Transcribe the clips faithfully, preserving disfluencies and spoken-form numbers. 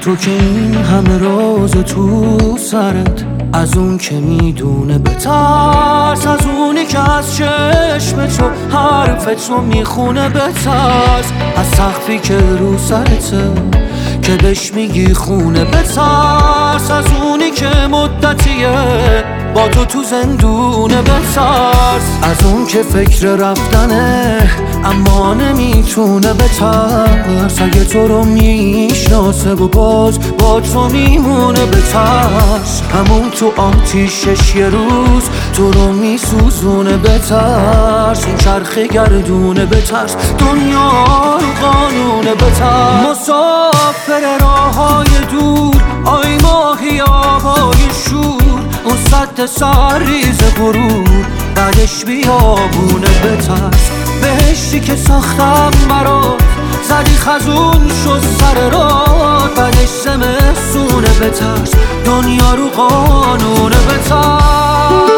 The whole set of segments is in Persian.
تو که این همه راز تو سرت، از اون که میدونه بترس، از اونی که از چشم تو حرف تو میخونه بترس، از سقفی که رو سرته که بهش میگی خونه بترس، از اونی که مدتیه با تو تو زندونه بترس، از اون که فکر رفتنه اما نمیتونه بترس، اگه تو رو میشناسه و باز با تو میمونه بترس، همون تو آتیشش یه روز تو رو میسوزونه بترس، این چرخه گردونه بترس، دنیا رو قانونه بترس، مسافر راههای دور آی ماهی آبای شور، اون سد سرریز غرور بعدش بیابونه بترس، بهشتی که ساختم برات زدی خزون شد سر راه، بعدش زمستونه بترس، دنیا رو قانونه بترس.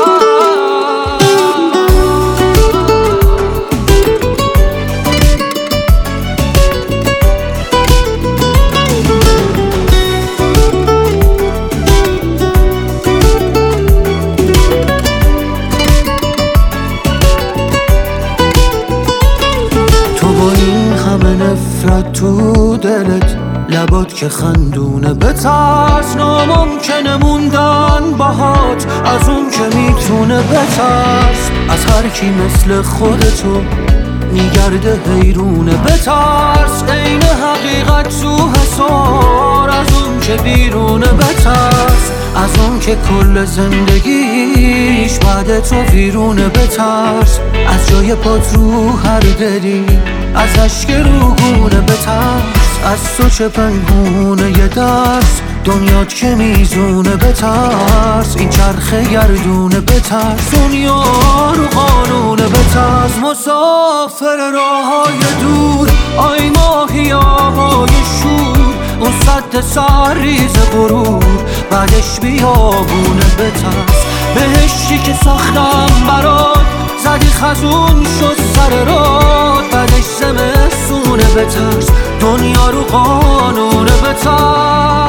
نفرت تو دلت لبات که خندونه بترس، ناممکنه موندن باهات از اون که میتونه بترس، از هر کی مثل خودتو میگرده حیرونه بترس، عین حقیقت تو حسار از اون که بیرونه بترس، از اون که کل زندگیش بعد تو ویرونه بترس، از جای پات رو هر دلی از اشک روگونه بترس، از تو چه پنهونه یه درس دنیات که میزونه بترس، این چرخه گردونه بترس، دنیا رو قانونه بترس، مسافر راههای دور آی ماهی آبای شور، اون سد سرریز غرور بعدش بیابونه بترس، بهشتی که ساختم برات زدی خزون شد سر راه، بعدش زمستونه بترس، دنیا رو قانونه بترس.